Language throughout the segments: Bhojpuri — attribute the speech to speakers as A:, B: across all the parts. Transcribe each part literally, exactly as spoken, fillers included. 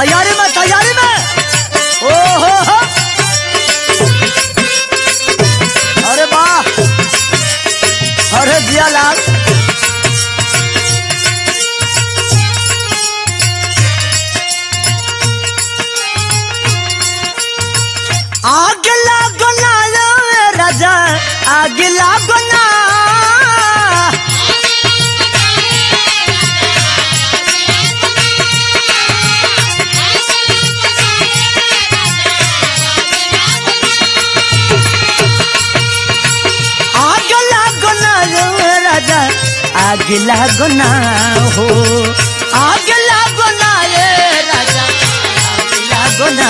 A: तैयारी में तैयारी में ओ हो हो अरे वाह अरे जिया लाल आग लागो ना राजा आग लागो ना आग लागो ना राजा आग लागो ना हो आग लागो ना रे राजा आग लागो ना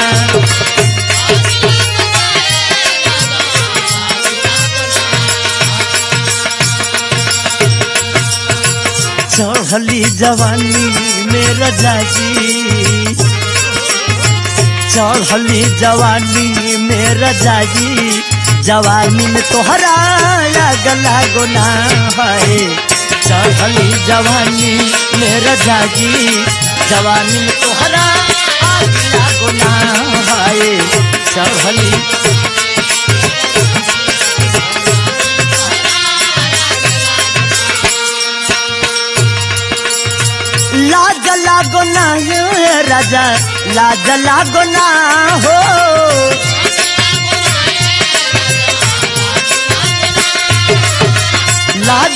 A: चढ़ली जवानी में रजा जी चढ़ली जवानी में रजा जी जवानी में तोहरा आग लागो ना है चढ़ली जवानी में रजा जी जवानी में तोहरा आग लागो ना है चढ़ली लाज लागो ना राजा लाज लागो ना हो लाज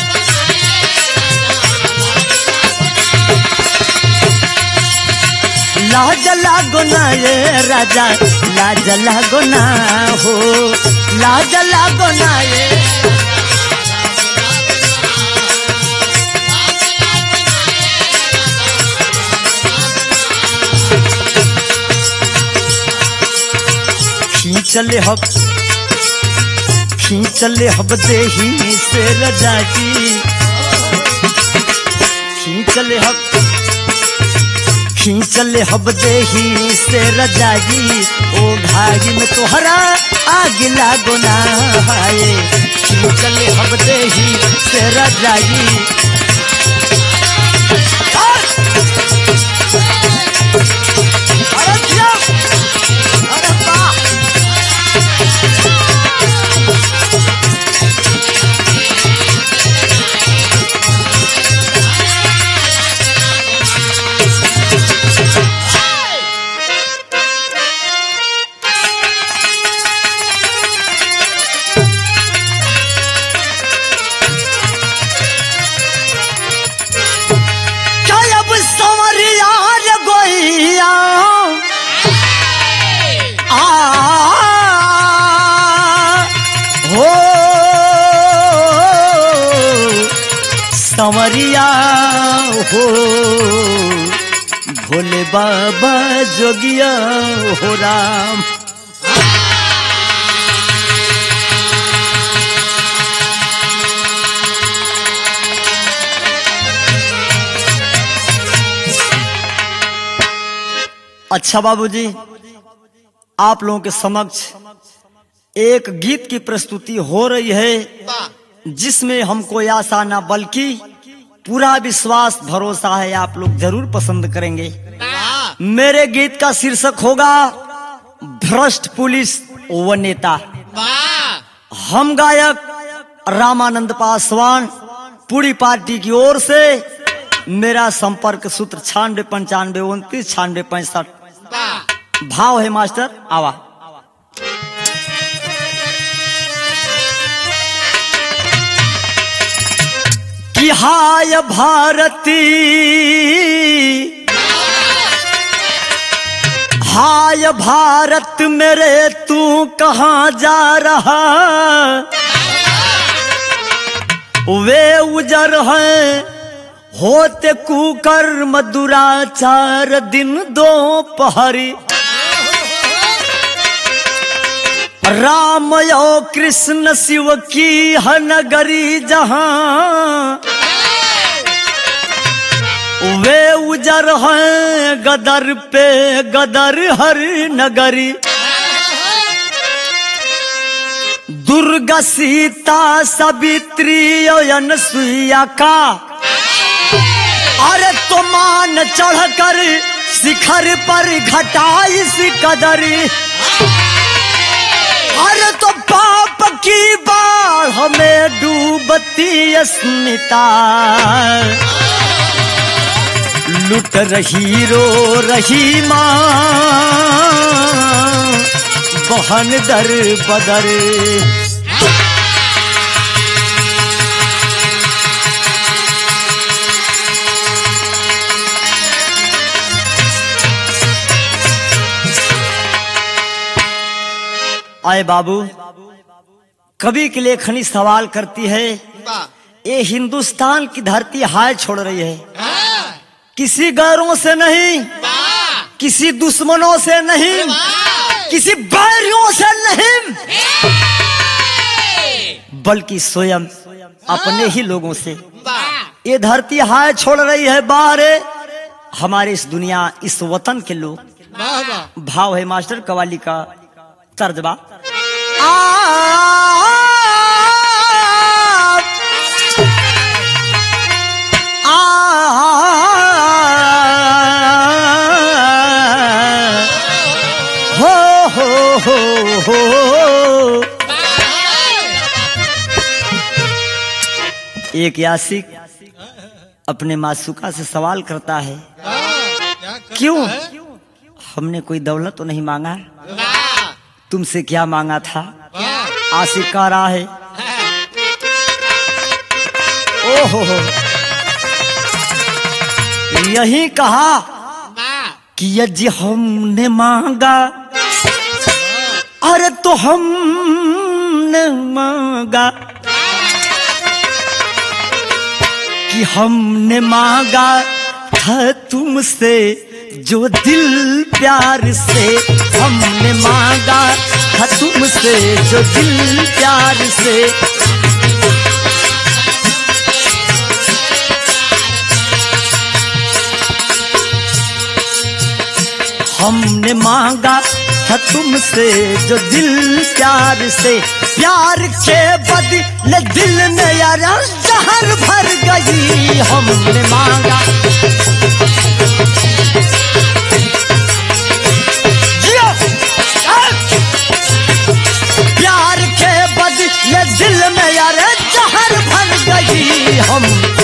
A: लाज लागो ना ये राजा लाज लागो ना हो लाज लागो ना ये खींचले हब खींचले हब देही से रजा जी खींचले हब खींचले हब देही से रजा जी ओ घागी में तोहरा आग लागो ना है खींचले हब देही से रजा जी संवरिया हो भोले बाबा जोगिया हो राम अच्छा बाबूजी आप लोगों के समक्ष एक गीत की प्रस्तुति हो रही है जिसमें हमको आशा ना बल्कि पूरा विश्वास भरोसा है आप लोग जरूर पसंद करेंगे। मेरे गीत का शीर्षक होगा भ्रष्ट पुलिस व नेता। हम गायक रामानंद पासवान पूरी पार्टी की ओर से मेरा संपर्क सूत्र छियानवे पंचानवे उनतीस छियानवे पैंसठ। भाव है मास्टर आवा। कि हाय भारती हाय भारत मेरे तू कहाँ जा रहा वे उजर है होते कुकर्म दुराचार दिन दोपहरी राम यो कृष्ण शिव की है नगरी जहां वे उजर है गदर पे गदर हर नगरी दुर्गा सीता सावित्री अनसुईया का अरे तो मान चढ़कर शिखर पर घटाई सी कदरी, अरे तो पाप की बाढ़ हमें डूबती अस्मिता, लुट रही रो रही माँ बहन दर बदर। आए बाबू, कवि के लेखनी सवाल करती है, ये हिंदुस्तान की धरती हाय छोड़ रही है, किसी गैरों से नहीं, किसी दुश्मनों से नहीं, किसी बैरियों से नहीं, बल्कि स्वयं अपने ही लोगों से ये धरती हाय छोड़ रही है। बारे हमारे इस दुनिया, इस वतन के लोग। भाव है मास्टर कवाली का तर्जबा। आ हो हो हो हो एक यासिक अपने मासूका से सवाल करता है, क्यों हमने कोई दौलत तो नहीं मांगा, तुमसे क्या मांगा था? आशिक कह रहा है, ओहो हो, यही कहा कि यदि हमने मांगा, अरे तो हमने मांगा कि हमने मांगा था तुमसे जो दिल प्यार से, हमने मांगा था तुमसे जो दिल प्यार से, हमने मांगा था तुमसे जो दिल प्यार से, प्यार के बदले दिल में यार जहर भर गई, हमने मांगा प्यार के बदले दिल में यार जहर भर गई, हम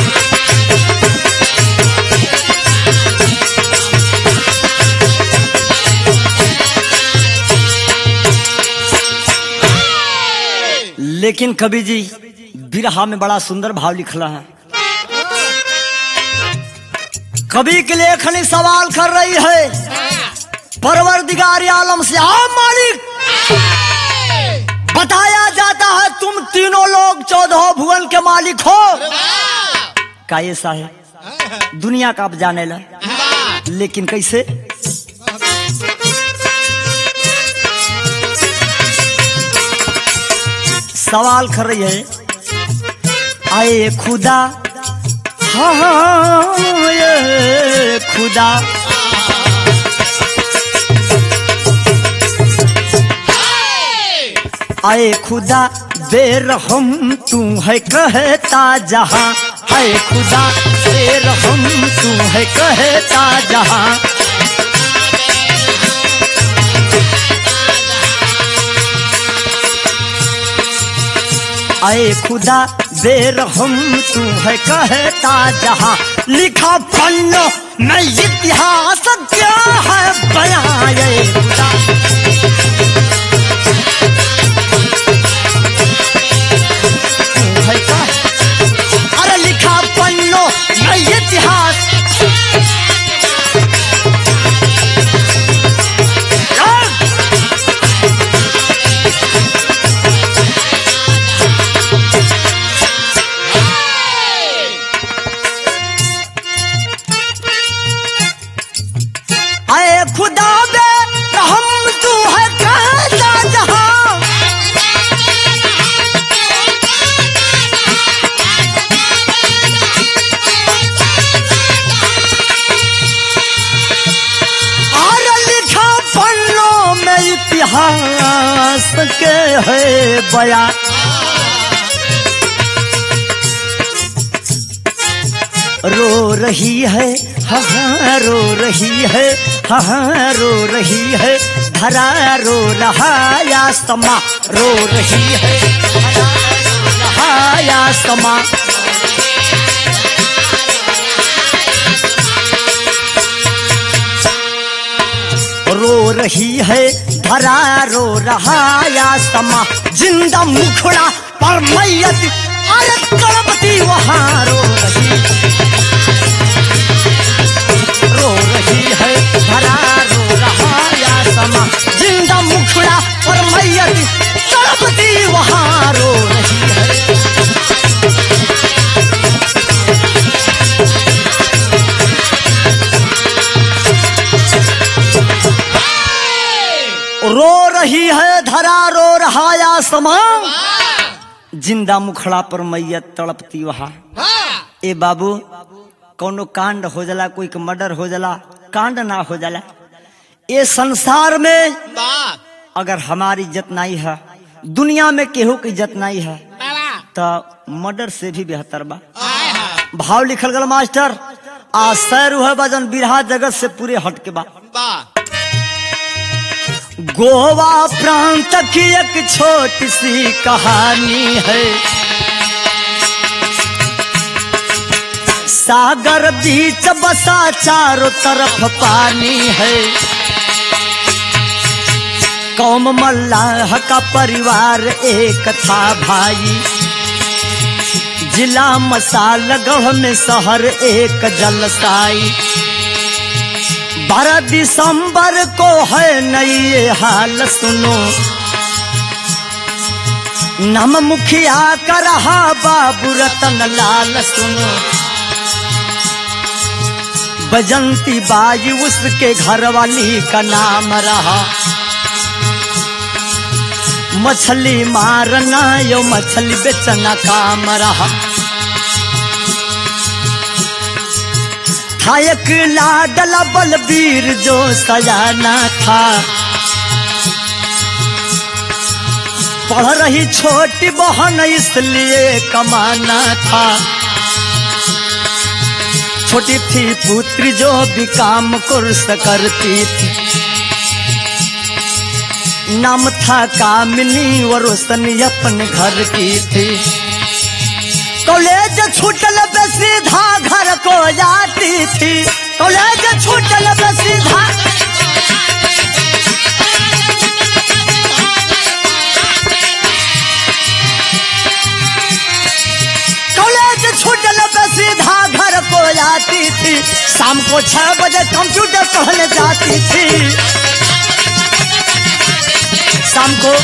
A: लेकिन कवि जी बिरहा में बड़ा सुंदर भाव लिखला है। कवि के लेखनी सवाल कर रही है, परवरदिगार आलम से, आ मालिक, बताया जाता है तुम तीनों लोग चौदह भुवन के मालिक हो, का ऐसा है? दुनिया का आप जाने ला, लेकिन कैसे? सवाल कर रही है, आए खुदा, हाँ ये खुदा, आए खुदा बेरहम तू है कहता जहां, आए खुदा बेरहम तू है कहता जहां, आए खुदा बेरहम तू है कहता जहां, लिखा पन्नों में इतिहास क्या है बयां, ये खुदा तू है कह, अरे लिखा पन्नों में इतिहास, खुदा बेरहम तू है कहता जहां, और लिखा पन्नों में इतिहास के है बयां, रो रही है हाँ रो रही है, हाँ रो रही है, धरा रो रहा या समा रो रही है, धरा रो रहा या समा। रो रही है, धरा रो रहा या समा, जिंदा मुखड़ा पर मैयत अरे तड़पती वहाँ रो रही, रो रही है, धरा रो रहा या समा, जिंदा मुखड़ा पर मैयत तड़पती वहाँ रो रही है। रो रही है, धरा रो रहा या समा, जिंदा मुखड़ा पर मैयत तड़पती वहाँ। ए बाबू, कोनो कांड हो जाला, कोई का मर्डर हो जाला, कांड ना हो जाला। ये संसार में अगर हमारी इज्जत नहीं है, दुनिया में केहू की इज्जत नहीं है, तो मर्डर से भी बेहतर बा। भाव लिखल गल मास्टर, आ सैर है बजन बिरहा जगत से पूरे हट के बा। गोवा प्रांत की एक छोटी सी कहानी है, सागर बीच बसा चारों तरफ पानी है, कौम मल्लाह का परिवार एक था भाई, जिला मसालगढ़ में शहर एक जलसाई, बारह दिसंबर को है नई ये हाल सुनो, नाम मुखिया का रहा बाबू रतन लाल सुनो, बजंती बाई उसके घर वाली का नाम रहा, मछली मारना यो मछली बेचना काम रहा, था एक लाडला बलबीर जो सयाना था, पढ़ रही छोटी बहन इसलिए कमाना था, छोटी थी पुत्री जो भी काम कुर्स करती थी, नाम था कामिनी और रोशनी अपने घर की थी, कॉलेज छूटल पे सीधा घर को जाती थी, कॉलेज छूटल पे सीधा, कॉलेज छूटल पे सीधा घर को जाती थी, शाम को छह बजे कंप्यूटर पढ़ने जाती थी, शाम को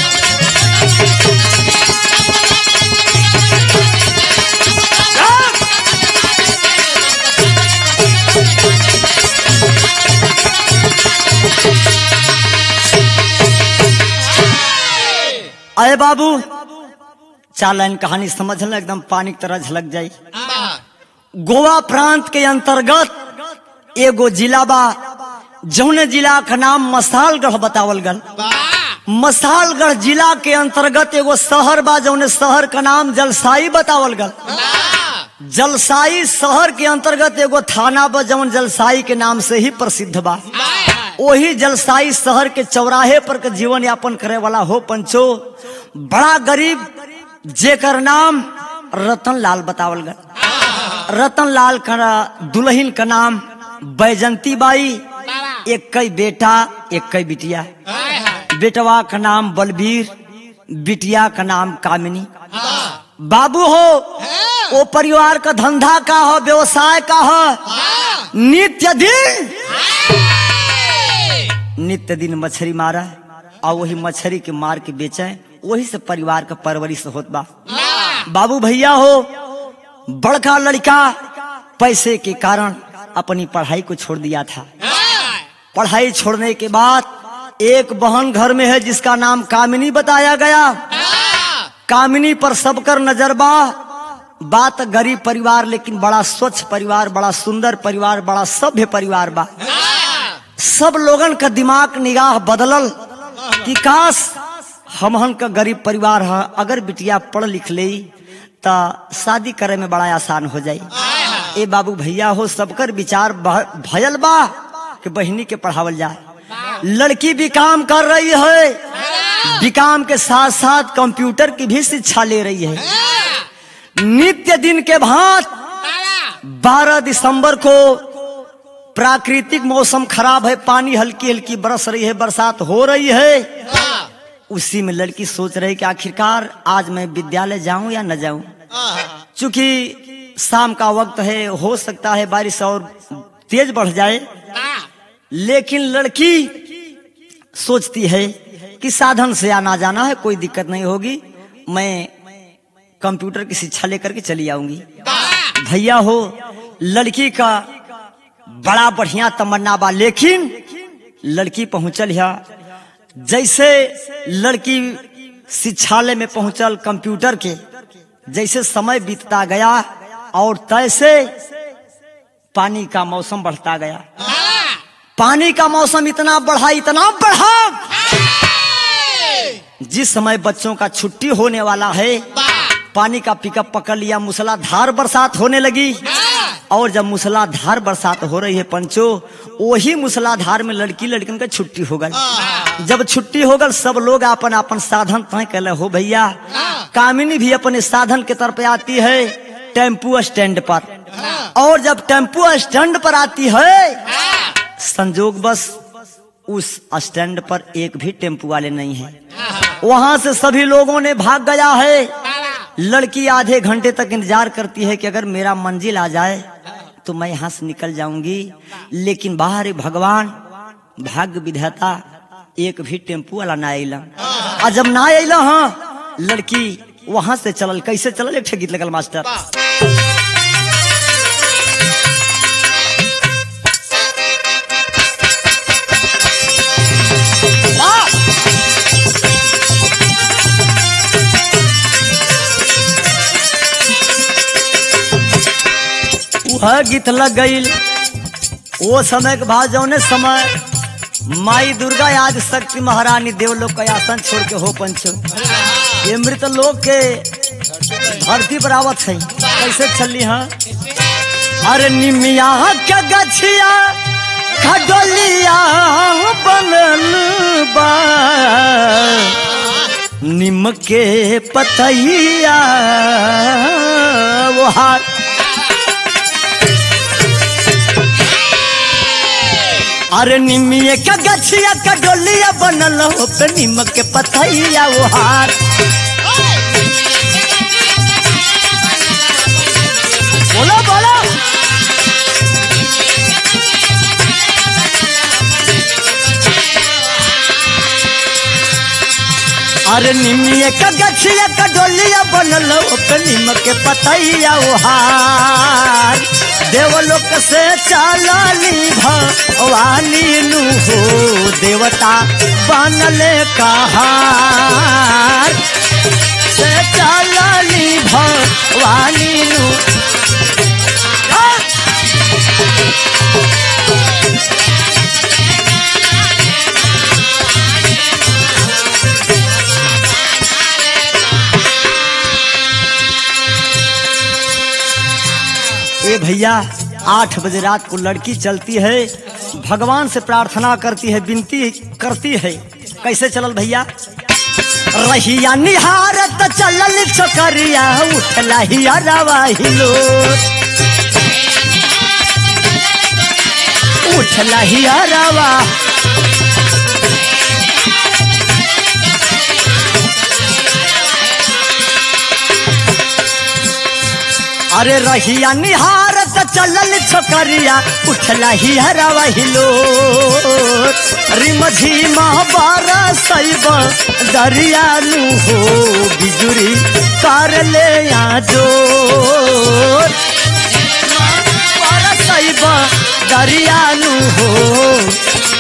A: अरे बाबू, चार लाइन कहानी समझ ल, एकदम पानी की तरह झलक जाई। गोवा प्रांत के अंतर्गत एगो जिला बा, जौने जिला का नाम मसालगढ़ बतावल गल। मसालगढ़ जिला के अंतर्गत एगो शहर बा, जौने शहर का नाम जलसाई बतावल गल। जलसाई शहर के अंतर्गत एगो थाना बा, जौन जलसाई के नाम से ही प्रसिद्ध बा। वही जलसाई शहर के चौराहे पर के जीवन यापन करे वाला हो पंचो, बड़ा गरीब, जेकर नाम रतन लाल बतावल गल। रतन लाल का दुल्हन का नाम बैजंती बाई, एक कई बेटा एक कई बिटिया, बेटवा का नाम बलबीर, बिटिया का नाम कामिनी। बाबू हो, वो परिवार का धंधा का हो, व्यवसाय का हो, नित्य दिन नित्य दिन मछली मारा और वही मछली के मार के बेचे, वही से परिवार का परवरिश होत बा। बाबू भैया हो, बड़का लड़का पैसे के कारण अपनी पढ़ाई को छोड़ दिया था। पढ़ाई छोड़ने के बाद एक बहन घर में है जिसका नाम कामिनी बताया गया। कामिनी पर सबकर नजर बा। बात गरीब परिवार लेकिन बड़ा स्वच्छ परिवार, बड़ा सुंदर परिवार, बड़ा सभ्य परिवार बा। सब लोगन का दिमाग निगाह बदलल कि काश हमहन का गरीब परिवार है, अगर बिटिया पढ़ लिख ले तो शादी करे में बड़ा आसान हो जाए। ए बाबू भैया हो सबकर विचार भयल बा कि बहिनी के पढ़ावल जाए। लड़की भी काम कर रही है, विकाम के साथ साथ कंप्यूटर की भी शिक्षा ले रही है। नित्य दिन के भांत बारह दिसंबर को प्राकृतिक मौसम खराब है, पानी हल्की हल्की बरस रही है, बरसात हो रही है। उसी में लड़की सोच रही कि आखिरकार आज मैं विद्यालय जाऊं या न जाऊं, चूंकि शाम का वक्त है, हो सकता है बारिश और तेज बढ़ जाए। लेकिन लड़की सोचती है कि साधन से आना जाना है, कोई दिक्कत नहीं होगी, मैं कंप्यूटर की शिक्षा लेकर के चली आऊंगी। भैया हो लड़की का बड़ा बढ़िया तमन्ना बा, लेकिन लड़की पहुंचल है। जैसे लड़की शिक्षालय में पहुंचल कंप्यूटर के, जैसे समय बीतता गया और तैसे पानी का मौसम बढ़ता गया। पानी का मौसम इतना बढ़ा इतना बढ़ा, जिस समय बच्चों का छुट्टी होने वाला है, पानी का पिकअप पकड़ लिया, मूसलाधार बरसात होने लगी। और जब मूसलाधार बरसात हो रही है पंचो, वही मूसलाधार में लड़की लड़किन का छुट्टी हो गई। जब छुट्टी हो गई, सब लोग अपन अपन साधन तय कर हो भैया। कामिनी भी अपने साधन के तरफ आती है टेम्पू स्टैंड पर, और जब टेम्पू स्टैंड पर आती है, संजोग बस उस स्टैंड पर एक भी टेम्पू वाले नहीं है। वहां से सभी लोगों ने भाग गया है। लड़की आधे घंटे तक इंतजार करती है कि अगर मेरा मंजिल आ जाए तो मैं यहाँ से निकल जाऊंगी। लेकिन बाहर भगवान भाग्य विधाता, एक भी टेम्पू वाला ना आइला। और जब ना आइला, हाँ लड़की वहां से चलल। कैसे चलल? एक गीत लगल मास्टर। वह गीत लग गई। वो समय के बाद जौने समय माई दुर्गा आज शक्ति महारानी देवलोक का आसन छोड़ के हो पंचो, ये मृत लोक के धरती पर आवत है। कैसे चली? हाँ अरे निमिया के गछिया खडोलिया बनल बा, निम के पतैया वो हार। अरे निमिये का गछिया का डोलिया बनल हो पे, निम के पतैया वो हार। बोलो बोलो। अरे निमिये का गछिया का डोलिया बनल हो पे, निम के पतैया वो हार। देवलोक से चलली भवानी नु हो, देवता बनले कहार। से चलली भवानी नु। ए भैया आठ बजे रात को लड़की चलती है, भगवान से प्रार्थना करती है, विनती करती है। कैसे चलल भैया? रहिया निहारत चलल छोकरिया, उठला हिया रवा हिलो, उठला हिया रवा। अरे रहिया निहारत चलल छोकरिया, उठला ही हरवा हिलो। रिम झिमा बरसैब दरिया नु हो, बिजुरी कर ले आजो। बरसैब दरिया नु हो।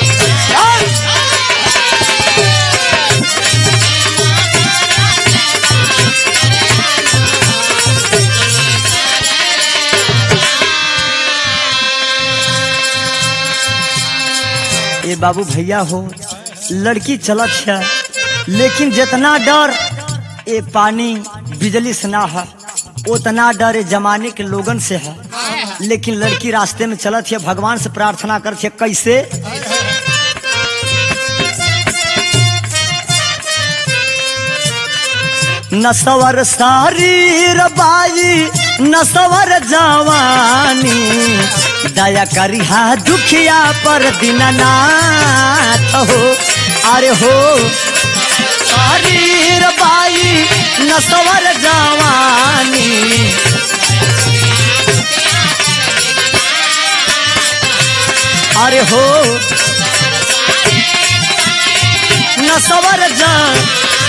A: ये बाबू भैया हो लड़की चलत है, लेकिन जितना डर ये पानी बिजली से ना है, उतना डर ये जमाने के लोगन से है। लेकिन लड़की रास्ते में चलत है, भगवान से प्रार्थना करती है। कैसे? नसवर शरीर बाई नसवर जवानी, दया करिहा दुखिया पर दीननाथ हो। अरे हो शरीर बाई नसवर जवानी, अरे हो नसवर जवानी,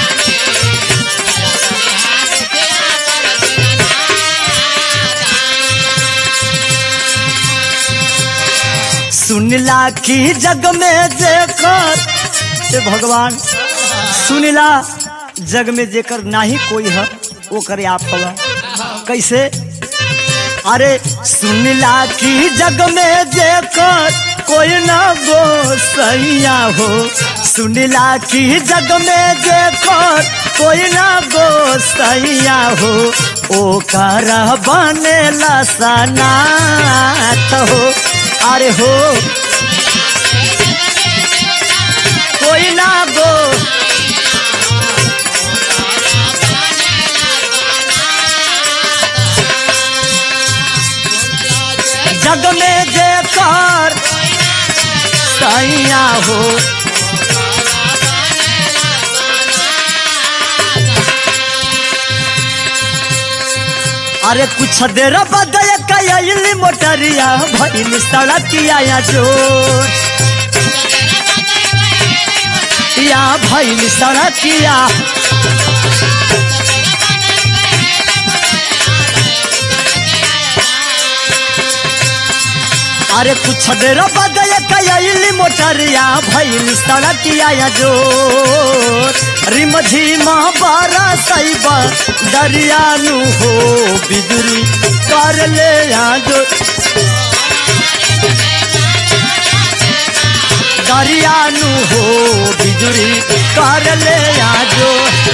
A: सुनिला की जग में जेकर, हे भगवान सुनिला जग में जेकर नाही कोई है वो करे आप हवा। कैसे? अरे सुनिला की जग में जेकर कोई ना गोसैया हो, सुनिला की जग में जेकर कोई ना गोसैया हो, ओ कर बनेला सनाथ हो। अरे हो कोई ना गो, जग में जेकर सैया हो, अरे कुछ देर बाद कयली मोटरिया भइल सड़किया या जोर, या भइल सड़किया, अरे कुछ देर बाद कयली मोटरिया भइल सड़किया या जोर, रिम झिमा बारा सैबा दरियानु हो, बिजुरी कर ले जो, दरियानु हो बिजुरी कर ले जो।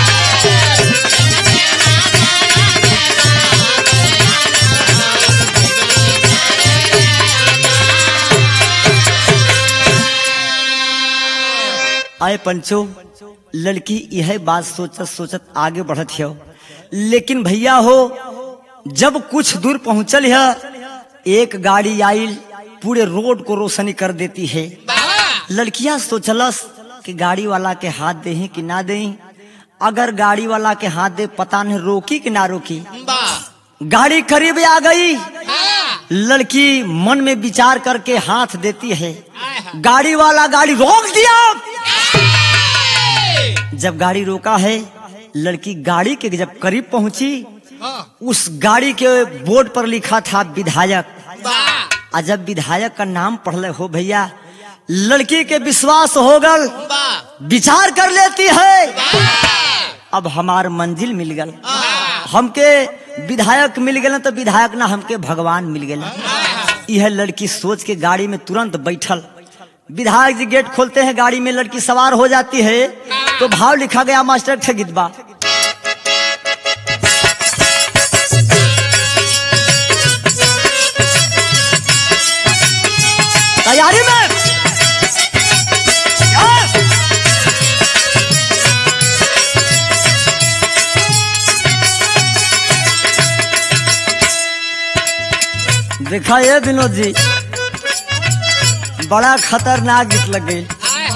A: आए पंचो, लड़की यह बात सोचत सोचत आगे बढ़त है, लेकिन भैया हो जब कुछ दूर पहुंचल है, एक गाड़ी आइल पूरे रोड को रोशनी कर देती है। लड़कियां सोचलस कि गाड़ी वाला के हाथ दे कि ना दे, अगर गाड़ी वाला के हाथ दे पता नहीं रोकी कि ना रोकी। गाड़ी करीब आ गई, लड़की मन में विचार करके हाथ देती है, गाड़ी वाला गाड़ी रोक दिया। जब गाड़ी रोका है, लड़की गाड़ी के जब करीब पहुंची, उस गाड़ी के बोर्ड पर लिखा था विधायक, और जब विधायक का नाम पढ़ले हो भैया, लड़की के विश्वास हो गल, विचार कर लेती है अब हमार मंजिल मिल गल, हमके विधायक मिल गए तो विधायक ना हमके भगवान मिल गए। यह लड़की सोच के गाड़ी में तुरंत बैठल, विधायक जी गेट खोलते हैं, गाड़ी में लड़की सवार हो जाती है, तो भाव लिखा गया मास्टर थे गिद्बा, तैयारी में देखा ये विनोद जी बड़ा खतरनाक गीत लग गई।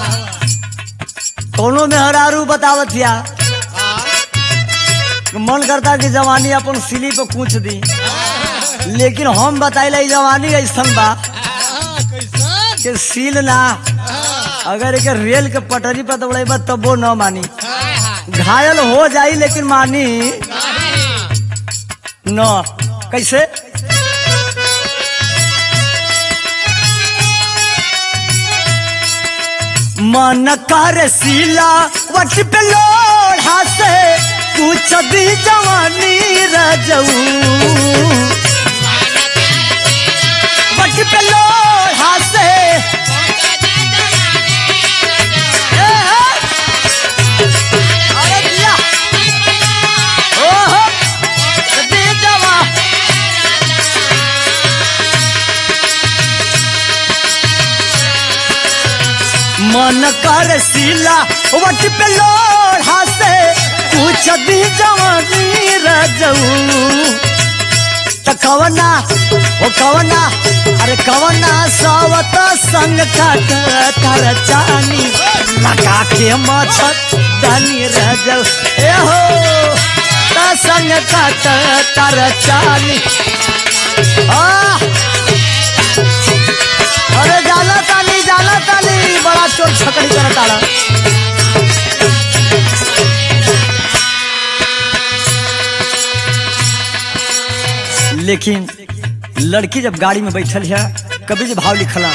A: कोनो में हरारू बतावत या मन करता कि जवानी अपन सिली पे कूच दी, लेकिन हम बताइले जवानी ऐसन बा कि सील ना, अगर एक रेल के पटरी पर दौड़ेबा तब वो न मानी, घायल हो जाई लेकिन मानी न। कैसे? मन कर सीला वट पे लोढ़ा से पूछ दी जवानी रजऊ, वट पे लोढ़ा से अरे दिया ओहो दी जवा मन कर सीला वट पे लोढ़ा से कुछ दी जवानी रजऊ त कवना ओ कवना अरे कवना सावत संग काट तर चानी लगा के मछत दानी रजऊ ए हो त संग काट तर चानी आ अरे जाला ताली जाला ताली बड़ा चोर छकड़ी कर ताला। लेकिन लड़की जब गाड़ी में बैठल है कभी जो भाव लिखला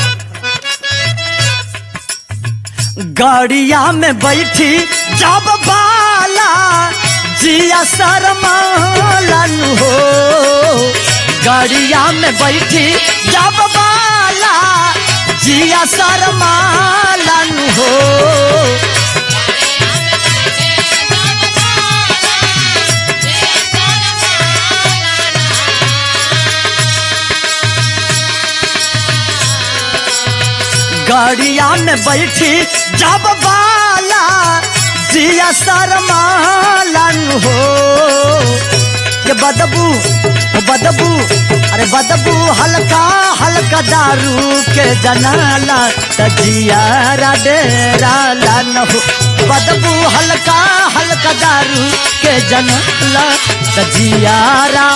A: गाड़िया में बैठी जब बाला जिया शर्मालन हो गाड़िया में बैठी जब बाला जिया शर्मालन हो गाड़िया में बैठी जब बाला जिया शर्मालन हो ये बदबू बदबू अरे बदबू हल्का हल्का दारू के जनाला तजियारा डेरा लन हो बदबू हल्का हल्का दारू के जनाला तजियारा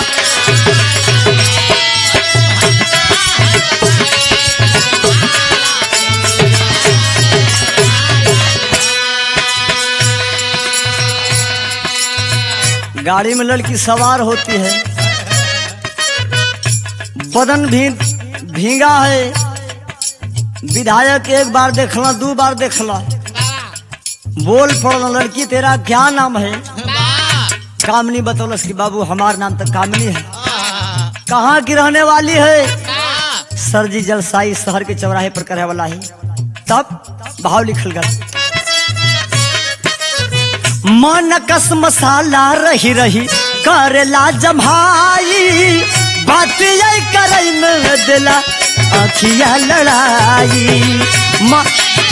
A: गाड़ी में लड़की सवार होती है बदन भी भीगा है विधायक एक बार देखला दो बार देखला बोल पड़ना लड़की तेरा क्या नाम है कामनी बतौलस कि बाबू हमार नाम तो कामनी है कहाँ की रहने वाली है सरजी जलसाई शहर के चौराहे पर करे वाला है तब भाव लिखल गया मन कस मसाला रही रही करेला जमाई बात यही करई में दिला आखिया लड़ाई म...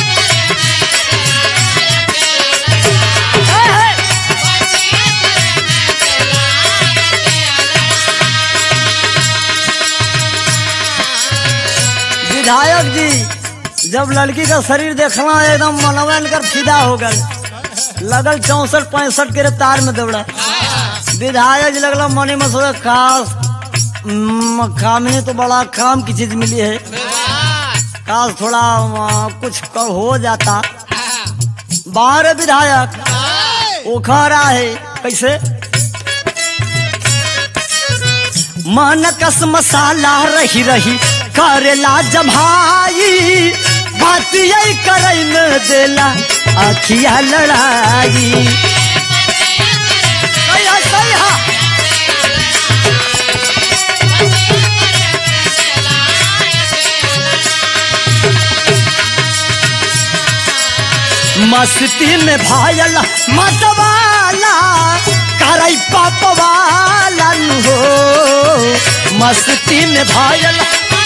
A: विधायक जी जब लड़की का शरीर देखना एकदम मनोवन कर फिदा हो गए लगल चौसठ पैंसठ के रफ्तार में दौड़ा विधायक जी लगला मनी मसोदा काश कामनी तो बड़ा काम की चीज मिली है काश थोड़ा कुछ कर हो जाता बाहर विधायक उखाड़ा है कैसे मन कस मसाला रही रही करेला जमाई बात यही करई में देला आखिया लड़ाई सही सही हा। मस्ती में भायल मतवाला करई पापवाला हो मस्ती में भायल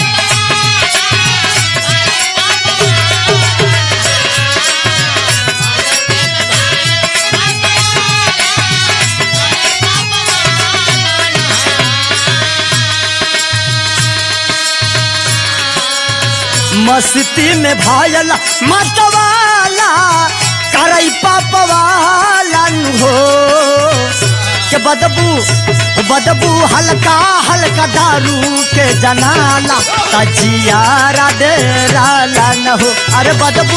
A: मस्ती में भायल मतवाला करई पापवाला हो के बदबू बदबू हल्का हल्का दारू के जनाला तजियारा डेरा न हो अरे बदबू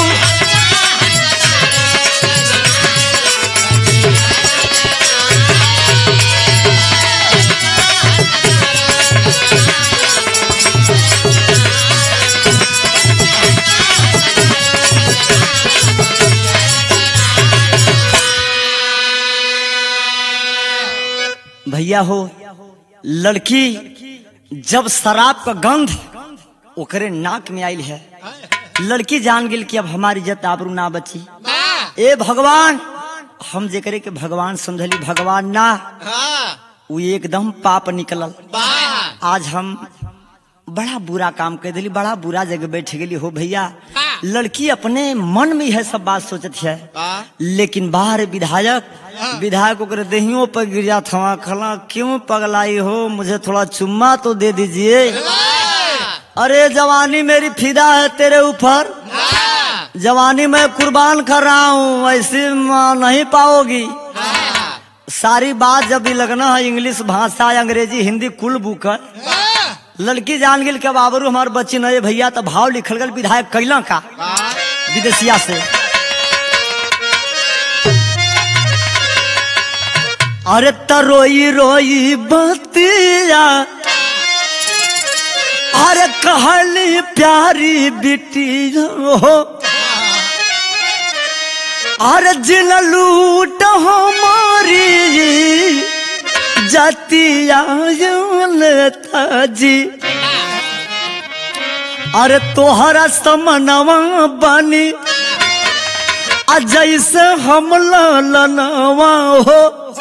A: भैया हो लड़की जब शराब का गंध ओकरे नाक में आयल है लड़की जान गेल कि अब हमारी इज्जत आबरू ना बची ए भगवान हम जेकरे के भगवान समझली भगवान ना वो एकदम पाप निकलल आज हम बड़ा बुरा काम कर दिली बड़ा बुरा जगह बैठ गई हो भैया लड़की अपने मन में यह सब बात सोचत है, लेकिन बाहर विधायक विधायक को देहियों पर गिर जा थवा खला, क्यों पगलाई हो, मुझे थोड़ा चुम्मा तो दे दीजिए। अरे जवानी मेरी फिदा है तेरे ऊपर, जवानी मैं कुर्बान कर रहा हूँ, ऐसे नहीं पाओगी। सारी बात जब भी लगना है इंग्लिश भाषा, अंग्रेजी, हिंदी कुल बुक है। लड़की जान गिल के बाबरू हमारे बच्ची नहीं भैया, तो भाव लिखल गल विधायक कैला का विदेशिया से। अरे त रोई रोई बतिया, अरे कहली प्यारी बेटी हो, अरे जिन लूट हमारी जातिया जी, अरे तोहरा समनवा बनी जैसे हम ललनवा हो,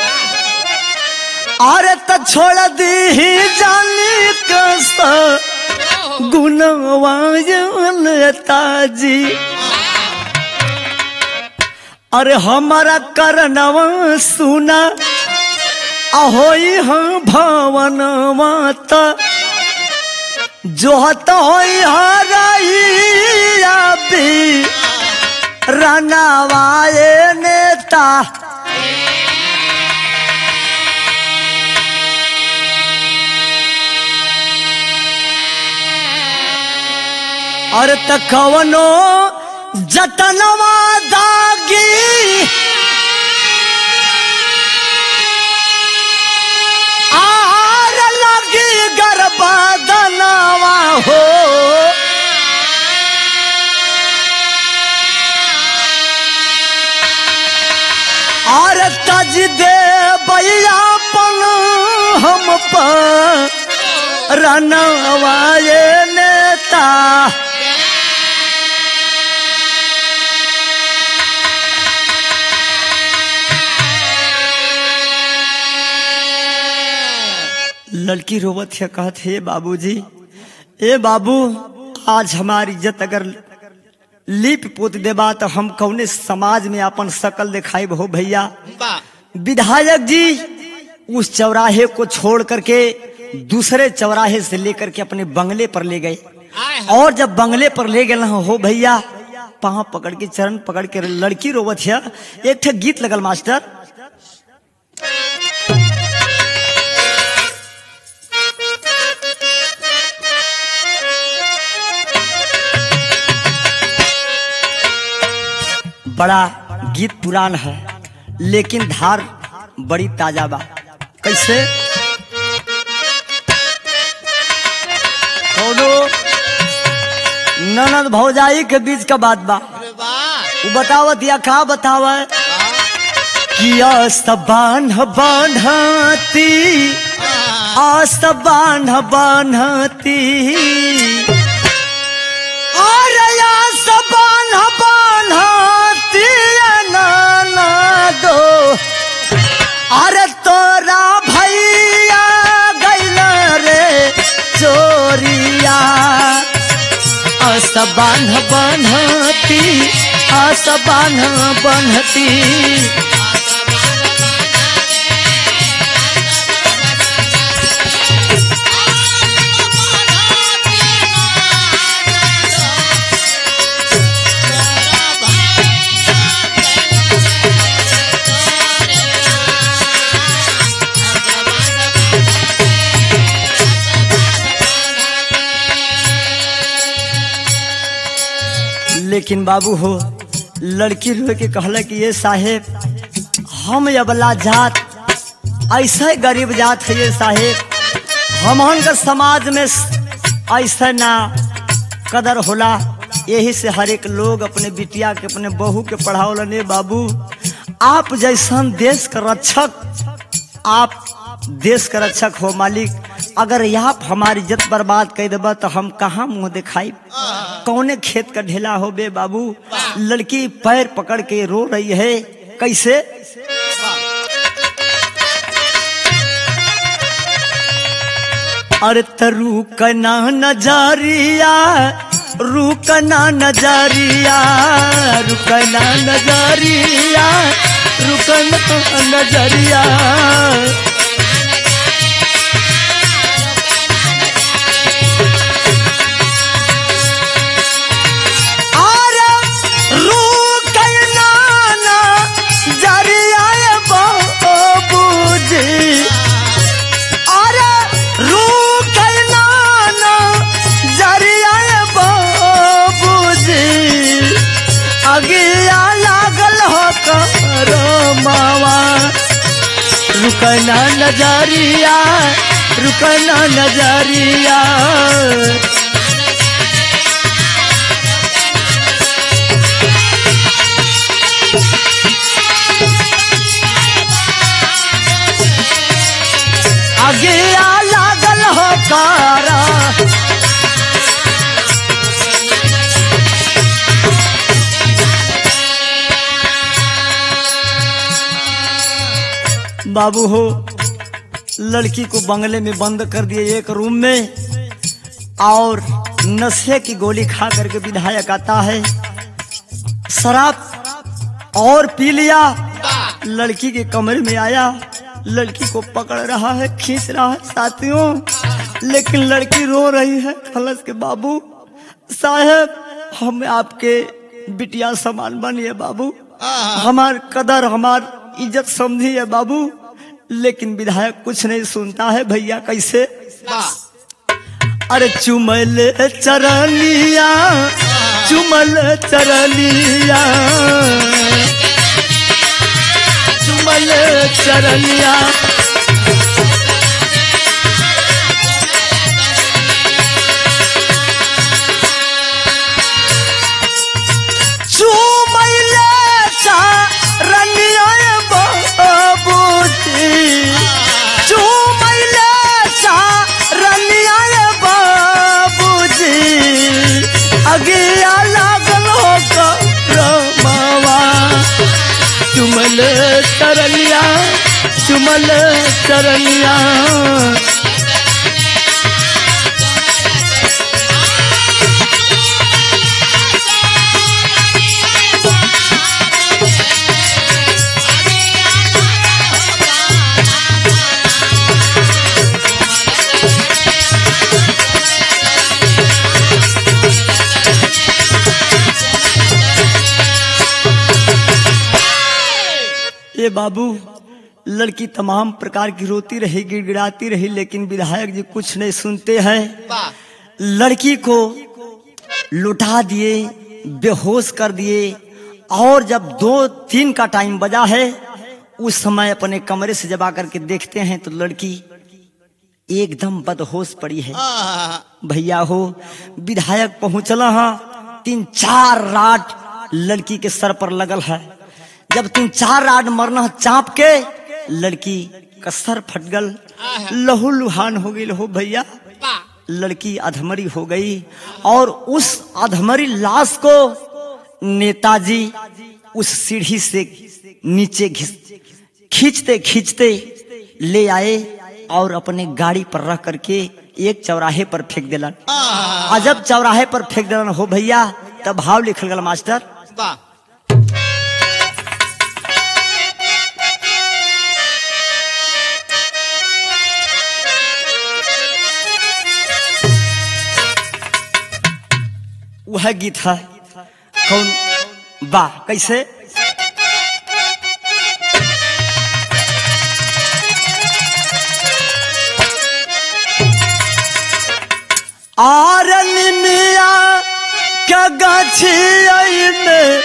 A: अरे त छोड़ दी जानी कैसा गुनवा जी, अरे हमारा करनवा सुना अहोई हम भवन माता, जो हत होई हराइया भी रनवाए नेता। अरे त कवनो जतनवा दागी, आर लगी गरबदनवा हो, और तज दे बैयापन हम पर रनवाए नेता। लड़की रोवत है, कहत है बाबूजी, ए बाबू आज हमारी इज्जत अगर लीप पोत देबा तो हम कौने समाज में अपन शकल दिखाई हो भैया। विधायक जी उस चौराहे को छोड़ करके दूसरे चौराहे से लेकर के अपने बंगले पर ले गए, और जब बंगले पर ले गए हो भैया, पाँव पकड़ के चरण पकड़ के लड़की रोवत है। एक ठे गीत लगल मास्टर, बड़ा गीत पुरान है लेकिन धार बड़ी ताजा बा। कैसे ननद भौजाई के बीच का बात बा, वो बतावत या का बतावा कि आसबान बान्हती आसबान बान्हती और आसबान बान्हती नाना दो, अरे तोरा भैया गैला रे चोरिया। आसबान बान्हती आसबान बान्हती लेकिन बाबू हो लड़की रो के कहला कि ये साहेब हम अबला जात ऐसा गरीब जात है ये साहेब, हमन का समाज में ऐसा ना कदर होला, यही से हर एक लोग अपने बिटिया के अपने बहू के पढ़ावला ने। बाबू आप जैसन देश का रक्षक, आप देश का रक्षक हो मालिक, अगर आप हमारी इज्जत बर्बाद कर देबा तो हम कहाँ मुंह दिखाई, कौने खेत का ढेला हो बे बाबू। लड़की पैर पकड़ के रो रही है। कैसे अरे तरु कना नजरिया रुकना नजरिया रुकना नजरिया रुकना नजरिया। रुकना नजरिया रुकना नजरिया। आगे लागल हो कारा बाबू हो लड़की को बंगले में बंद कर दिए एक रूम में और नशे की गोली खा करके विधायक आता है, शराब और पी लिया, लड़की के कमरे में आया, लड़की को पकड़ रहा है, खींच रहा है साथियों, लेकिन लड़की रो रही है। खलस के बाबू साहब हम आपके बिटिया समान बनिए बाबू, हमार कदर हमार इज्जत समझिए बाबू। लेकिन विधायक कुछ नहीं सुनता है भैया। कैसे? अरे चुमल चरनिया चुमल चरनिया चुमल चरनिया। चुमल चरनिया चुमल चरनिया। ये बाबू लड़की तमाम प्रकार की रोती रही, गिड़गिड़ाती रही, लेकिन विधायक जी कुछ नहीं सुनते हैं। लड़की को लुटा दिए, बेहोश कर दिए, और जब दो तीन का टाइम बजा है उस समय अपने कमरे से जब आकर के देखते हैं तो लड़की एकदम बदहोश पड़ी है। भैया हो विधायक पहुंचला हाँ, तीन चार राड लड़की के सर पर लगल है। जब तीन चार राड मरना चाप के लड़की का सर फट गल, लहू लुहान हो गई हो भैया। लड़की अधमरी हो गई और उस अधमरी लाश को नेताजी उस सीढ़ी से नीचे खींचते खींचते ले आए और अपने गाड़ी पर रख करके एक चौराहे पर फेंक दिलन। और जब चौराहे पर फेंक दिलन हो भैया तब भाव लिखल गल मास्टर। वह गीत है कौन बा कैसे? आरनिया क्या गाछी में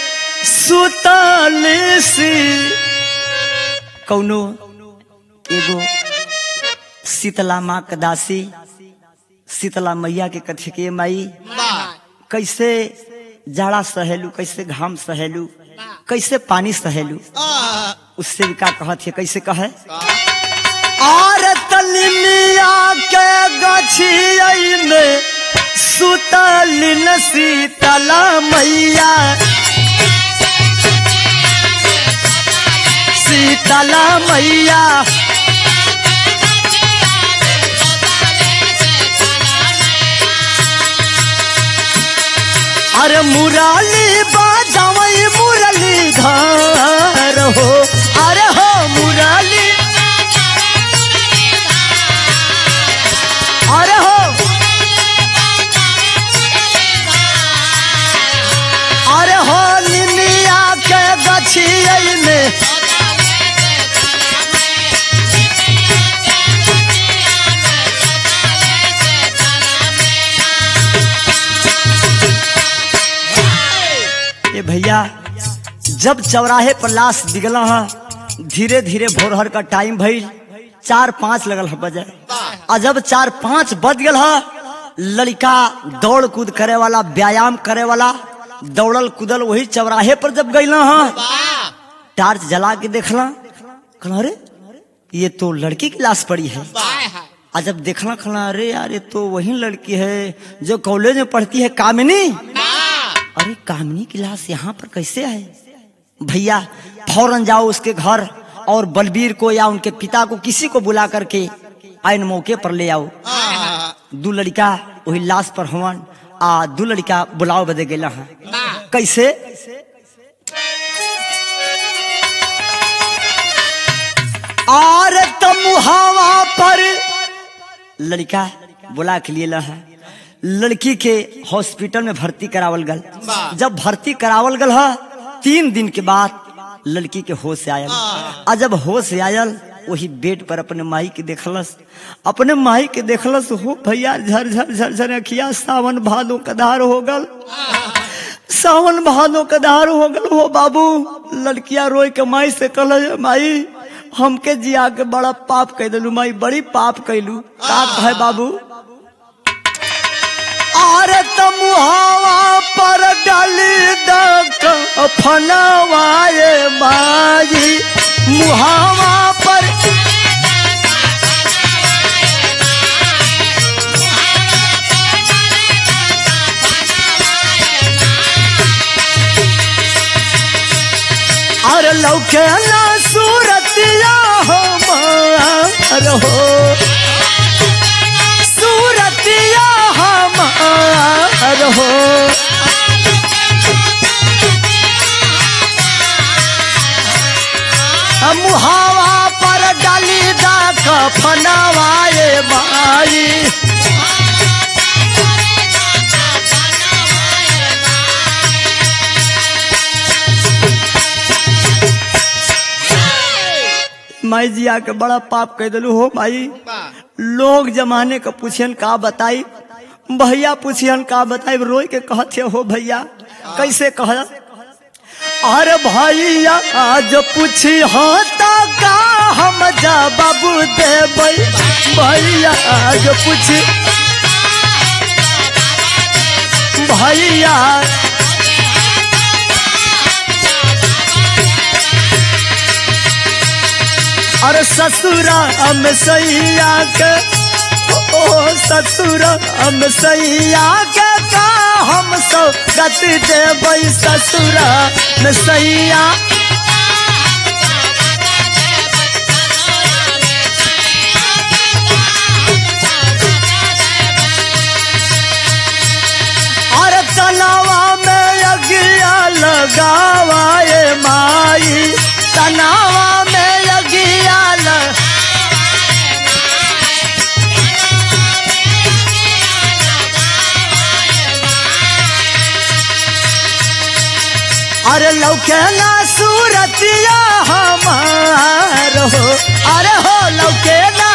A: सुताली सी कौनो एगो शीतला माँ कदासी, शीतला मैया के कथे के माई कैसे जाड़ा सहेलू, कैसे घाम सहेलू, कैसे पानी सहेलू, उससे भी क्या कहत है, कैसे कहे? और तलिया के गाछी में सुतलिन शीतला मैया, शीतला मैया। अरे मुरली बाजावई मुरली धार हो, अरे हो मुरली, अरे हो, अरे हो निमिया के गछिया में, ए भैया जब चौराहे पर लाश दिगला है, धीरे धीरे भोरहर का टाइम भइल, चार पांच लगल है बजे। और जब चार पांच बज गल है, लड़का दौड़ कूद करे वाला, व्यायाम करे वाला, दौड़ल कूदल वही चौराहे पर जब गईला है, टार्च जला के देखला, कहला अरे ये तो लड़की की लाश पड़ी है। और जब देखला कहला अरे यार ये तो वही लड़की है जो कॉलेज में पढ़ती है, कामिनी। अरे कामिनी की लाश यहाँ पर कैसे है? भैया फौरन जाओ उसके घर और बलबीर को या उनके पिता को किसी को बुला करके आइन मौके पर ले आओ। दू लड़का वही लाश पर हवन, आ दू लड़का बुलाओ बदे गेला है। कैसे? और तमुहावा पर लड़का बुला के लिए है, लड़की के हॉस्पिटल में भर्ती करावल गल। जब भर्ती करावल गल है, तीन दिन के बाद लड़की के होश आयल। और जब होश आयल वही बेड पर अपने माई के देखलस, अपने माई के देखलस हो भैया झर झर झर झर अखिया, सावन भादो कधार हो गल, सावन भादो कधार हो गल हो बाबू। लड़किया रोई के माई से कहल माई हमके जिया के बड़ा पाप कह दिलू माई, बड़ी पाप कैलू। का है बाबू? अरे तमुहावा पर डाली द फनवाए माई, मुहावा पर अरे लौके ना सूरतिया हो मार हो, सूरतिया हमार हो। मुहावा पर डाली दा कफनवाए माई, माई जी आके बड़ा पाप कह दिलू हो माई। लोग जमाने का पूछियन का बताई, भैया पूछियन का बताई, रोई के कहते हो भैया। कैसे कह? अरे भैया आज पूछी होता का हम जा बाबू दे भैया, आज पूछी भैया, अरे ससुरा हम सैया के, ओ ससुरा हम सैया के का हम सौ गति देबै, ससुरा में सैया। अरे तनावा में अगिया लगावाए माई, तनावा में अगिया लग, अरे लौके ना सूरतिया हमार हो, अरे हो लौके ना,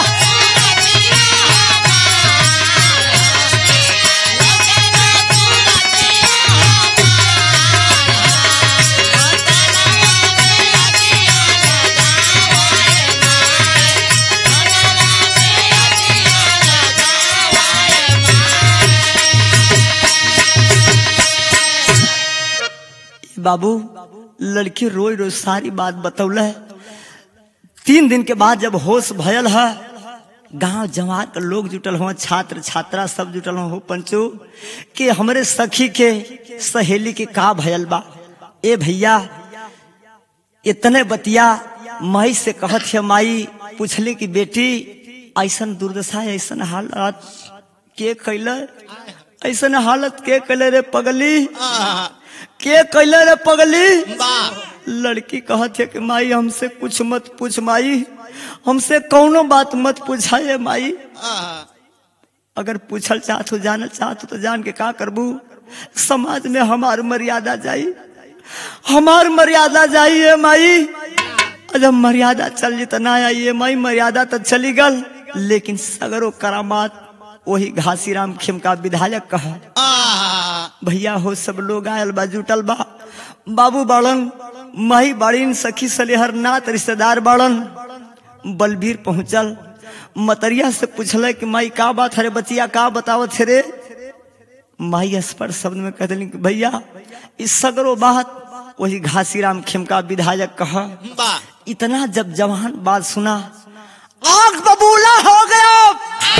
A: बाबू लड़की रोई रोई सारी बात बतौल है। तीन दिन के बाद जब होश भयल है, गांव जवार के लोग जुटल हो, छात्र छात्रा सब जुटल हो पंचो कि हमरे सखी के सहेली के का भयल बा। ए भैया इतने बतिया माई से कहत है, माई पूछले कि बेटी ऐसन दुर्दशा ऐसन हालत के कैल, ऐसा हालत के कैले रे पगली, के कैले रे पगली। लड़की कहत है कि माई हमसे कुछ मत पूछ माई, हमसे कौनो बात मत पूछाए माई। अगर पूछल चाहत हो, जानल चाहत हो तो जान के का करबू। समाज में हमार मर्यादा जाई, हमार मर्यादा जाई है माई। जब मर्यादा चल जी तो ना आई माई, मर्यादा तो चली गल, लेकिन सगरो करामात वही घासीराम खेमका विधायक कहा। भैया हो सब लोग आयल बा, जुटल बा, बाबू बाड़न, माही बाड़ीन, सखी सलेहर, नात रिश्तेदार बाड़न। बलबीर पहुंचल, मतरिया से पूछल कि माई का बात है रे बचिया, का बतावत है रे। माई स्पर्श शब्द में कह दिली कि भैया इस सगरो बात वही घासीराम खेमका विधायक कहा। इतना जब जवान बात सुना, आग बबूला हो गया।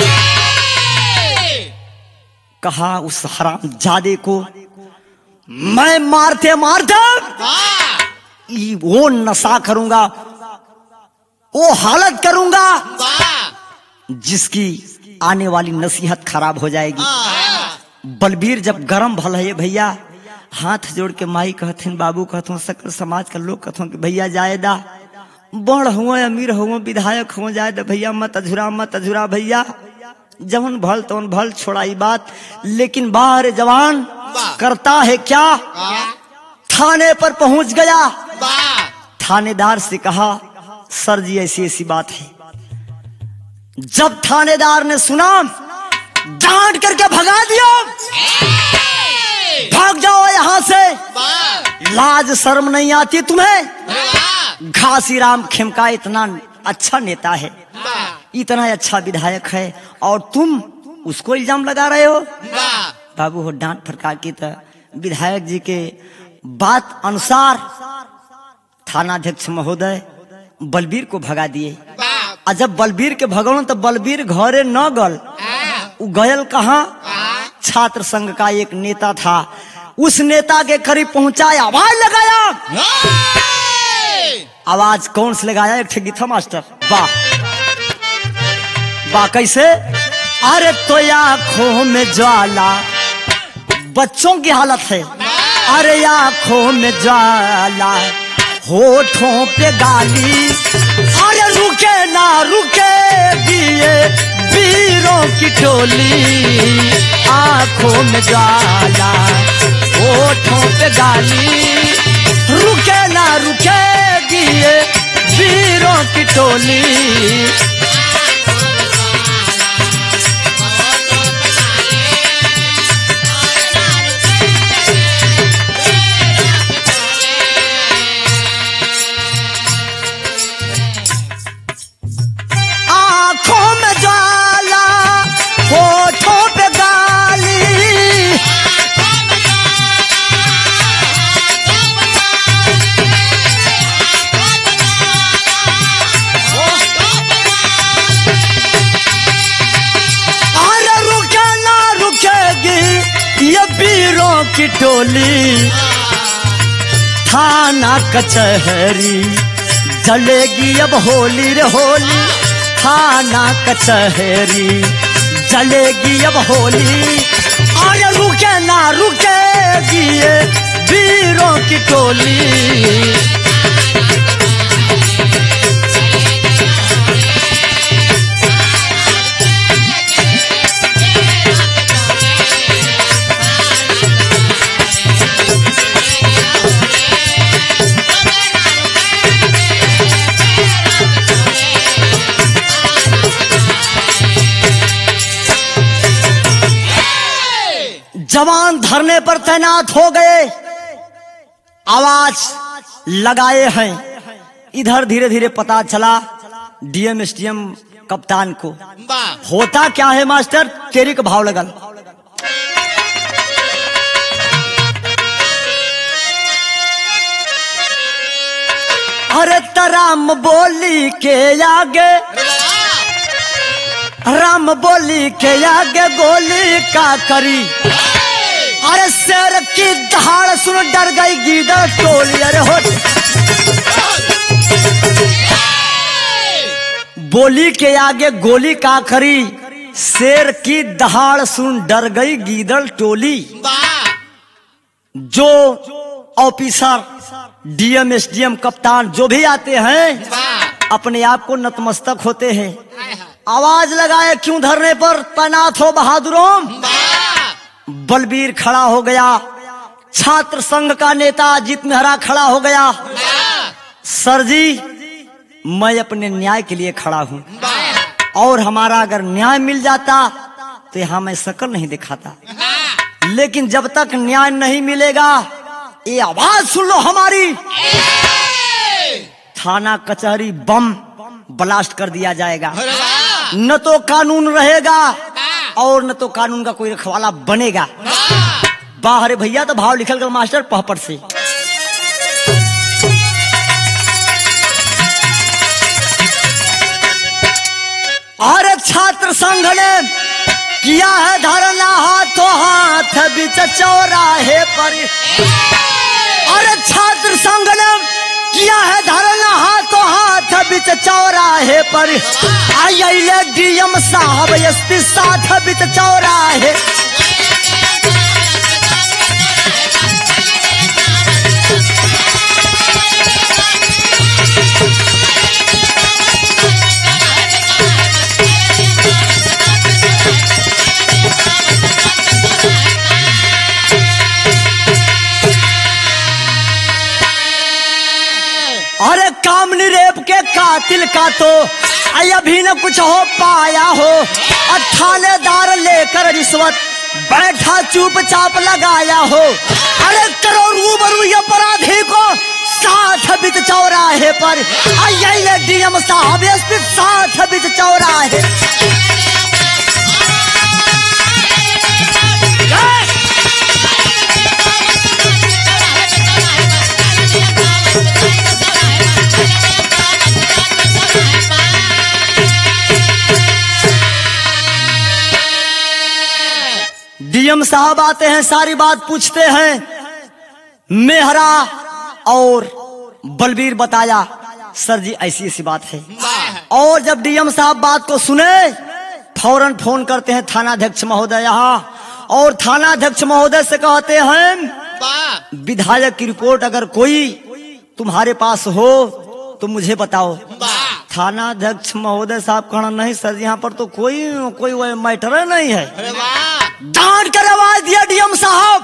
A: कहा उस हराम जादे को मैं मारते मारते वो नशा करूंगा, वो हालत करूंगा जिसकी आने वाली नसीहत खराब हो जाएगी। बलबीर जब गरम भल है भैया, हाथ जोड़ के माई कहथिन, बाबू कहथो, सकल समाज का लोग कहथो कि भैया जायदा, बड़ हुआ अमीर हुआ विधायक हुआ, जायदा भैया मत अझुरा मत अझुरा भैया, जवन भल तवन भल, छोड़ाई बात। लेकिन बाहर जवान करता है क्या, थाने पर पहुंच गया। थानेदार से कहा सर जी ऐसी ऐसी बात है। जब थानेदार ने सुना, डांट करके भगा दिया, भाग जाओ यहां से, लाज शर्म नहीं आती तुम्हें। घासीराम खेमका इतना अच्छा नेता है, इतना अच्छा विधायक है, और तुम उसको इल्जाम लगा रहे हो। बाबू हो डांट फटकार की तो विधायक जी के बात अनुसार थानाध्यक्ष महोदय बलबीर को भगा दिए। और जब बलबीर के भगवान तो बलबीर घरे न गल, गयल कहा, छात्र संघ का एक नेता था, उस नेता के करीब पहुंचाया, आवाज लगाया। आवाज कौन से लगाया, एक ठे गीता मास्टर, वाह वाह कैसे। अरे तो आंखों में ज्वाला, बच्चों की हालत है। अरे आंखों में ज्वाला, होठों पे गाली, अरे रुके ना रुके दिए वीरों की टोली। आंखों में ज्वाला, होठों पे गाली, रुके ना रुके दिए वीरों की टोली। की टोली थाना कचहरी जलेगी अब होली रे होली। थाना कचहरी जलेगी अब होली। अरे रुके ना रुकेगी ये वीरों की टोली। जवान धरने पर तैनात हो गए, आवाज लगाए हैं। इधर धीरे धीरे पता चला डीएम एसडीएम कप्तान को। होता क्या है मास्टर, तेरी का भाव लगल। अरे तराम बोली के आगे, राम बोली के आगे गोली का करी। अरे शेर की दहाड़ सुन डर गई गीदड़ टोली। अरे हो बोली के आगे गोली का करी, शेर की दहाड़ सुन डर गई गीदड़ टोली। जो ऑफिसर डीएम एसडीएम कप्तान जो भी आते हैं अपने आप को नतमस्तक होते हैं। आवाज लगाए क्यों धरने पर तैनात हो बहादुरों। बलबीर खड़ा हो गया, छात्र संघ का नेता अजीत मेहरा खड़ा हो गया। सर जी मैं अपने न्याय के लिए खड़ा हूँ और हमारा अगर न्याय मिल जाता तो यहाँ मैं शकल नहीं दिखाता, लेकिन जब तक न्याय नहीं मिलेगा ये आवाज सुन लो हमारी, थाना कचहरी बम ब्लास्ट कर दिया जाएगा। न तो कानून रहेगा और न तो कानून का कोई रखवाला बनेगा। बाहर भैया तो भाव लिखल गया मास्टर पहपट से। अरे छात्र संघ ने किया है धरना हाथों हाथ बीच चौराहे पर। अरे छात्र संघ ने किया है धरना हाथों हाथ बीच चौराहे पर। आइए डीएम साहब एसपी साथ बीच चौराहे। अरे कामनी रेप के कातिल का तो अभी न कुछ हो पाया हो। थानेदार लेकर रिश्वत बैठा चुपचाप लगाया हो। अरे करो रूबरू अपराधी को साथ बीच चौराहे पर। आइए डीएम साहब एसपी साथ बीच चौराहे। डीएम साहब आते हैं, सारी बात पूछते हैं। मेहरा और बलबीर बताया सर जी ऐसी ऐसी बात है। और जब डीएम साहब बात को सुने फौरन फोन करते हैं थानाध्यक्ष महोदय यहाँ, और थानाध्यक्ष महोदय से कहते हैं विधायक की रिपोर्ट अगर कोई तुम्हारे पास हो तो मुझे बताओ। थानाध्यक्ष महोदय साहब कहना नहीं सर यहाँ पर तो कोई कोई वो मैटर नहीं है। डांट कर आवाज दिया डीएम साहब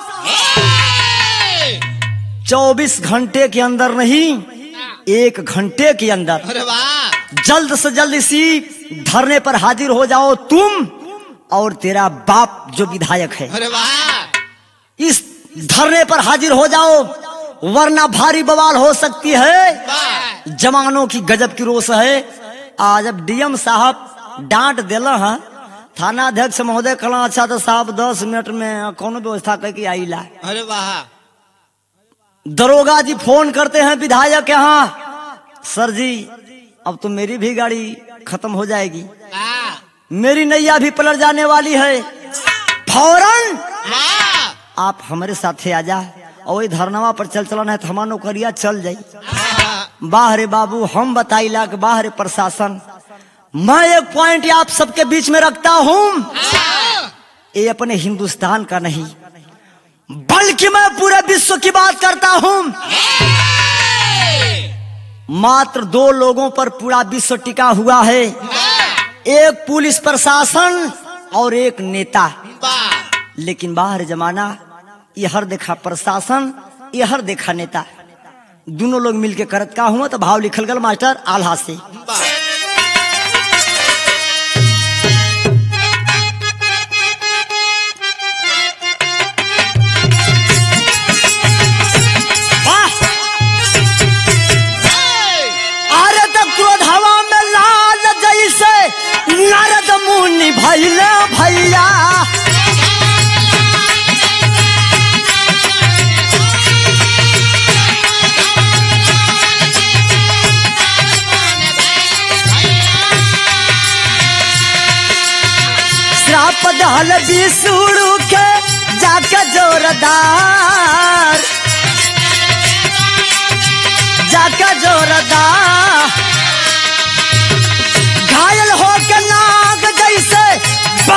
A: चौबीस घंटे के अंदर नहीं एक घंटे के अंदर जल्द से जल्द इसी धरने पर हाजिर हो जाओ तुम और तेरा बाप जो विधायक है। इस धरने पर हाजिर हो जाओ वरना भारी बवाल हो सकती है। जवानों की गजब की रोष है। आज अब डीएम साहब डांट दिला है। थानाध्यक्ष महोदय कहना अच्छा तो साहब दस मिनट में कौन व्यवस्था करके आई ला।
B: अरे वाह।
A: दरोगा जी फोन करते हैं विधायक यहाँ, सर जी अब तो मेरी भी गाड़ी खत्म हो जाएगी, मेरी नैया भी पलट जाने वाली है, फौरन आप हमारे साथ आ जा और वही धरनावा पर चल चलन है तो हमारा नौकरिया चल जाई। बाहरे बाबू हम बताइला कि बाहरे प्रशासन मैं एक पॉइंट आप सबके बीच में रखता हूँ, ये अपने हिंदुस्तान का नहीं बल्कि मैं पूरे विश्व की बात करता हूँ। मात्र दो लोगों पर पूरा विश्व टिका हुआ है, एक पुलिस प्रशासन और एक नेता। लेकिन बाहर जमाना यहर देखा प्रशासन यहर देखा नेता, दोनों लोग मिलके करत का हुआ तो भाव लिखल गल मास्टर आल्हा से। नारद मुनि भैया भैया श्राप दहल विष्णु के जाके जोरदार जाके जोरदार घायल हो के नाग जैसे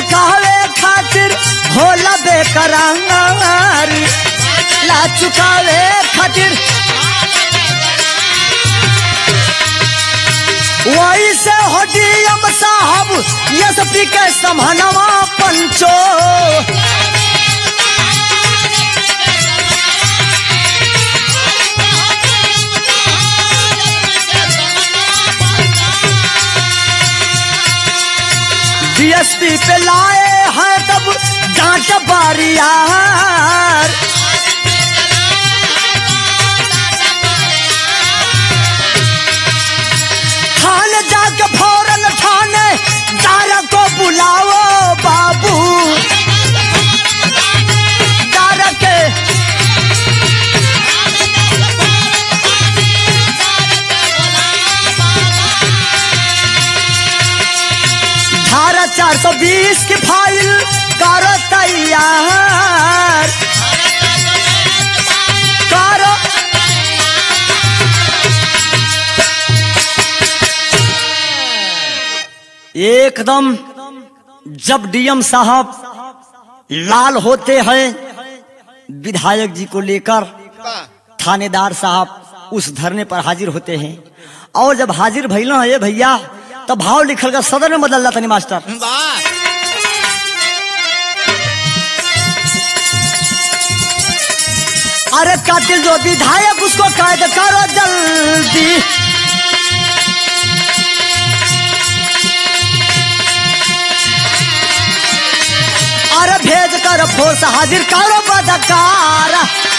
A: चुकावे खातिर होला बेकरार, ला चुकावे खातिर वही से हो डीएम साहब एसपी के समहनवा पंचो। डीएसपी पे लाए हैं तब डांट बारियार, थाने जाके फौरन थाने दारा को बुलाओ बाबू, दारा के धारा चार सौ बीस की फाइल करो तैयार, करो एकदम। जब डीएम साहब लाल होते हैं विधायक जी को लेकर, थानेदार साहब उस धरने पर हाजिर होते हैं, और जब हाजिर भइल है भैया तब भाव लिखल का सदर में बदल जाता नहीं मास्टर। अरे कातिल जो विधायक उसको कैद करो जल्दी, अरे भेज कर फोर्स हाजिर करो बदकार,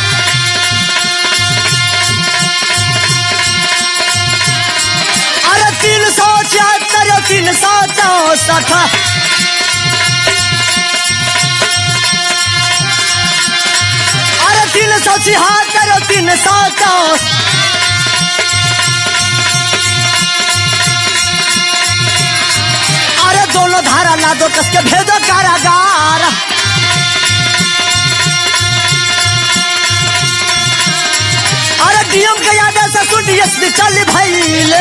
A: अरे तीन सौ छिहत्तर तीन सौ चौसठ, अरे तीन सौ छिहत्तर तीन सौ चौसठ, अरे दोनों धारा ला दो कस के भेजो कारागार, अरे डीएम के याद से तू डीएसपी चल भइल,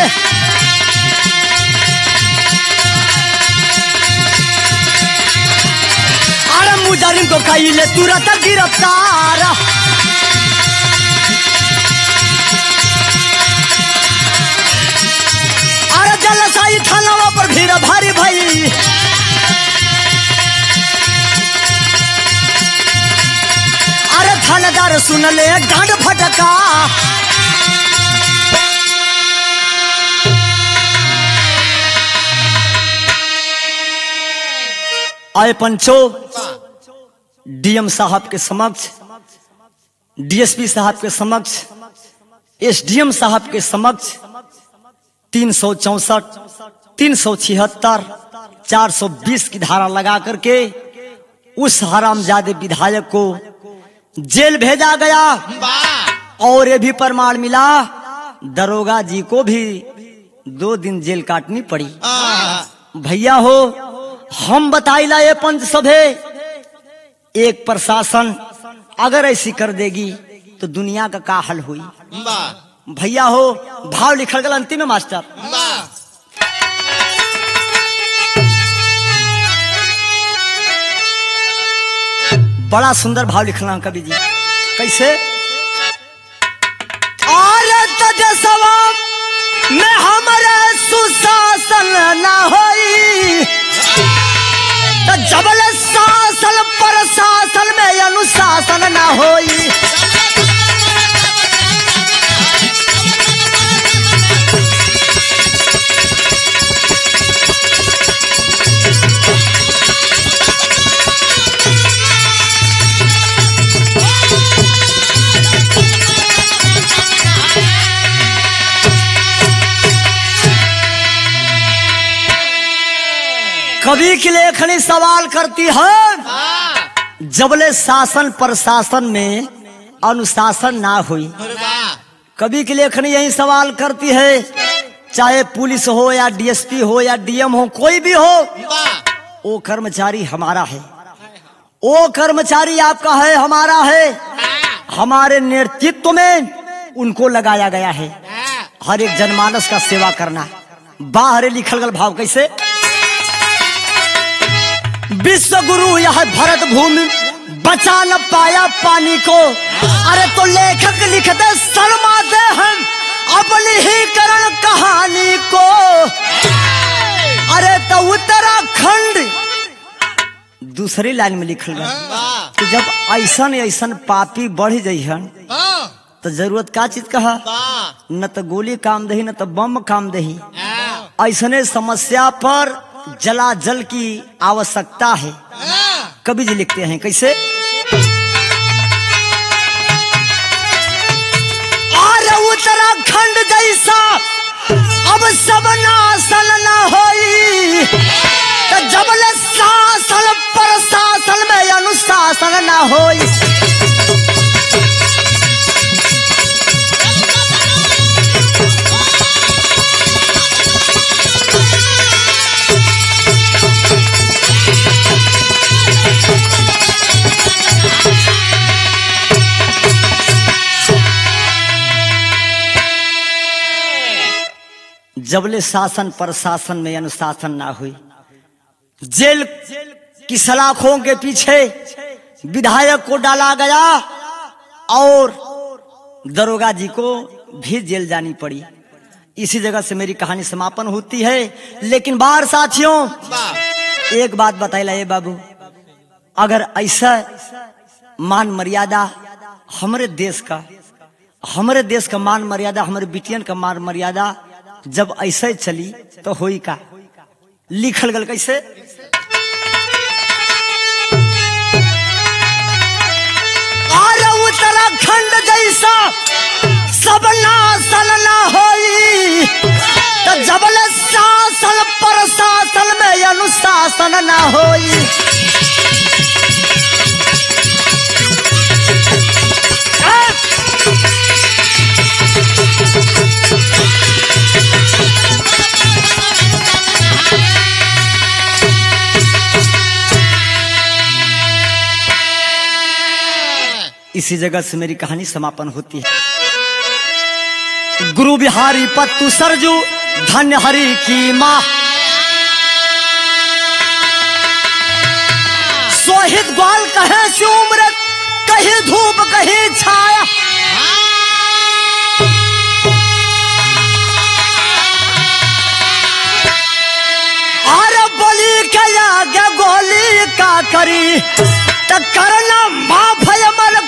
A: अरे मुजरिम को कइले तुरंत गिरफ्तार, अरे जलसाई थानावा पर भीड़ भारी भई, अरे थानेदार सुन ले डांड फटका, आए पंचो डीएम साहब के समक्ष, डीएसपी साहब के समक्ष, एसडीएम साहब के समक्ष तीन सौ चौसठ तीन सौ छिहत्तर चार सौ बीस की धारा लगा करके उस हरामजादे विधायक को जेल भेजा गया, और ये भी प्रमाण मिला दरोगा जी को भी दो दिन जेल काटनी पड़ी। भैया हो हम बताइला ये पंच सभे, एक प्रशासन अगर ऐसी कर देगी तो दुनिया का का हल हुई। भैया हो भाव लिखल गल अंतिम में मास्टर, बड़ा सुंदर भाव लिखना कवि जी, कैसे? और तजसवा में हमारे सुशासन न होई, तो जबल शासन प्रशासन में अनुशासन न होई, कवि की लेखनी सवाल करती है जबले शासन प्रशासन में अनुशासन ना हुई। कवि की लेखनी यही सवाल करती है, चाहे पुलिस हो या डीएसपी हो या डीएम हो, कोई भी हो, वो कर्मचारी हमारा है, वो कर्मचारी आपका है, हमारा है, हमारे नेतृत्व में उनको लगाया गया है हर एक जनमानस का सेवा करना। बाहर लिखल गल भाव कैसे? विश्व गुरु यह भरत भूमि बचा न पाया पानी को। अरे तो लेखक लिखते शर्माते हैं अपनी ही करण कहानी को। अरे तो उत्तराखंड दूसरी लाइन में लिखल बा कि जब ऐसन ऐसन पापी बढ़ जाइहन तो जरूरत का चीज कहा, न तो गोली काम दही न तो बम काम दही। ऐसने समस्या पर जला जल की आवश्यकता है। कवि जी लिखते हैं कैसे, और उत्तराखंड जैसा अब सब नासल न होई तो जबले शासन प्रशासन में अनुशासन न होई। जबले शासन प्रशासन में अनुशासन ना हुई, जेल की सलाखों के पीछे विधायक को डाला गया और दरोगा जी को भी जेल जानी पड़ी। इसी जगह से मेरी कहानी समापन होती है। लेकिन बाहर साथियों एक बात बताइला ये बाबू, अगर ऐसा मान मर्यादा हमारे देश का हमारे देश का मान मर्यादा हमारे बिटियन का मान मर्यादा जब ऐसे चली तो होई का। लिखल गल कैसे, अरे उत्तराखंड जैसा सब नासल ना होई तो जबल शासन प्रशासन में अनुशासन ना होई। इसी जगह से मेरी कहानी समापन होती है। गुरु बिहारी पत्तू सरजू धन्य हरि की माँ, सोहित ग्वाल कहे उम्र कहीं धूप कहीं छाया। अरे बोली के आगे गोली का करी तो करना माफ है मन